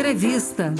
Entrevista.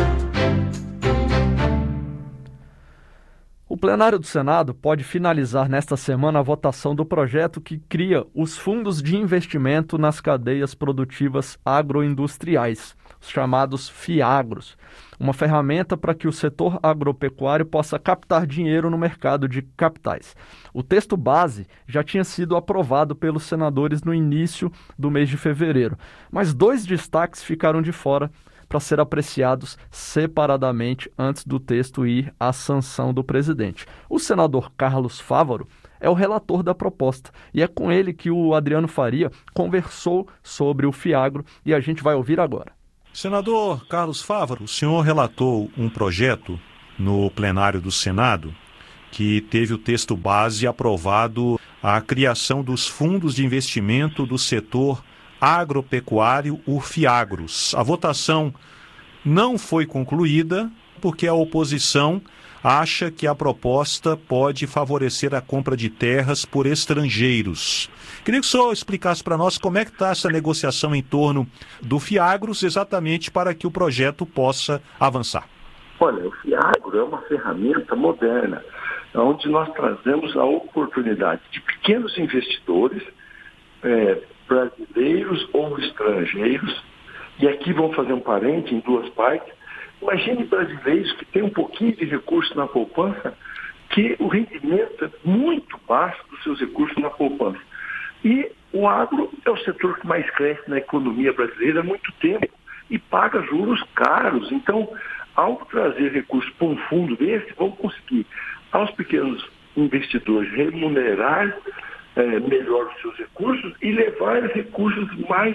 O plenário do Senado pode finalizar nesta semana a votação do projeto que cria os fundos de investimento nas cadeias produtivas agroindustriais, os chamados FIAGROS, uma ferramenta para que o setor agropecuário possa captar dinheiro no mercado de capitais. O texto base já tinha sido aprovado pelos senadores no início do mês de fevereiro, mas 2 destaques ficaram de fora para ser apreciados separadamente antes do texto ir à sanção do presidente. O senador Carlos Fávaro é o relator da proposta e é com ele que o Adriano Faria conversou sobre o FIAGRO e a gente vai ouvir agora. Senador Carlos Fávaro, o senhor relatou um projeto no plenário do Senado que teve o texto base aprovado a criação dos fundos de investimento do setor agropecuário, o FIAGROS. A votação não foi concluída porque a oposição acha que a proposta pode favorecer a compra de terras por estrangeiros. Queria que o senhor explicasse para nós como é que está essa negociação em torno do FIAGROS, exatamente para que o projeto possa avançar. Olha, o FIAGRO é uma ferramenta moderna, onde nós trazemos a oportunidade de pequenos investidores, brasileiros ou estrangeiros, e aqui vão fazer um parente em 2 partes. Imagine brasileiros que têm um pouquinho de recurso na poupança, que o rendimento é muito baixo dos seus recursos na poupança. E o agro é o setor que mais cresce na economia brasileira há muito tempo e paga juros caros. Então, ao trazer recursos para um fundo desse, vão conseguir aos pequenos investidores remunerar melhor os seus recursos e levar recursos mais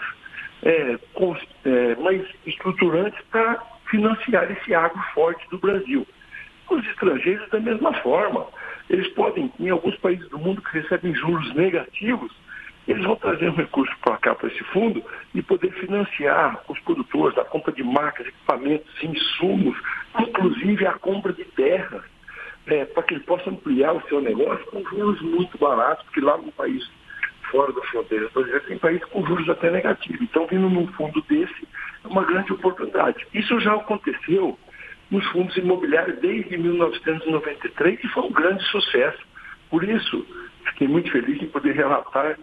estruturantes para financiar esse agro forte do Brasil. Os estrangeiros, da mesma forma, eles podem, em alguns países do mundo que recebem juros negativos, eles vão trazer um recurso para cá, para esse fundo, e poder financiar os produtores, a compra de máquinas, equipamentos, insumos, inclusive a compra de terras, para que ele possa ampliar o seu negócio com juros muito baratos, porque lá no país, fora da fronteira brasileira, tem país com juros até negativos. Então, vindo num fundo desse, é uma grande oportunidade. Isso já aconteceu nos fundos imobiliários desde 1993 e foi um grande sucesso. Por isso, fiquei muito feliz em poder relatar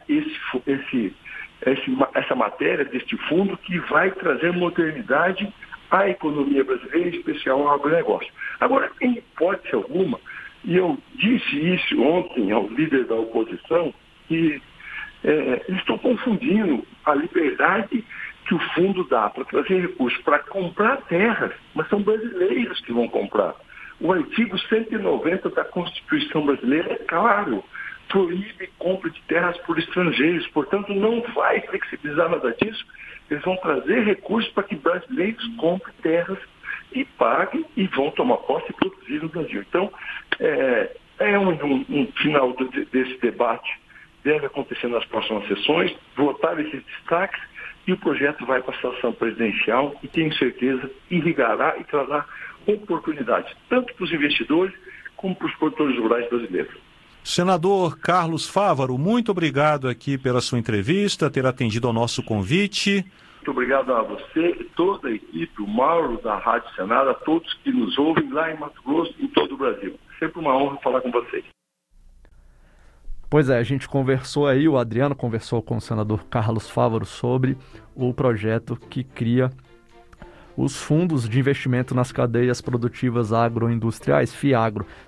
essa matéria deste fundo que vai trazer modernidade à economia brasileira, em especial ao agronegócio. Agora, em hipótese alguma, e eu disse isso ontem ao líder da oposição, que eles estão confundindo a liberdade que o fundo dá para trazer recursos para comprar terras, mas são brasileiros que vão comprar. O artigo 190 da Constituição brasileira é claro, proíbe compra de terras por estrangeiros, portanto não vai flexibilizar nada disso. Eles vão trazer recursos para que brasileiros comprem terras e paguem e vão tomar posse e produzir no Brasil. Então, um final desse debate deve acontecer nas próximas sessões, votar esses destaques e o projeto vai para a sanção presidencial e tenho certeza irrigará e trará oportunidades, tanto para os investidores como para os produtores rurais brasileiros. Senador Carlos Fávaro, muito obrigado aqui pela sua entrevista, ter atendido ao nosso convite. Muito obrigado a você e toda a equipe, o Mauro da Rádio Senado, a todos que nos ouvem lá em Mato Grosso e em todo o Brasil. Sempre uma honra falar com vocês. Pois é, a gente conversou aí, o Adriano conversou com o senador Carlos Fávaro sobre o projeto que cria os fundos de investimento nas cadeias produtivas agroindustriais, FIAGRO.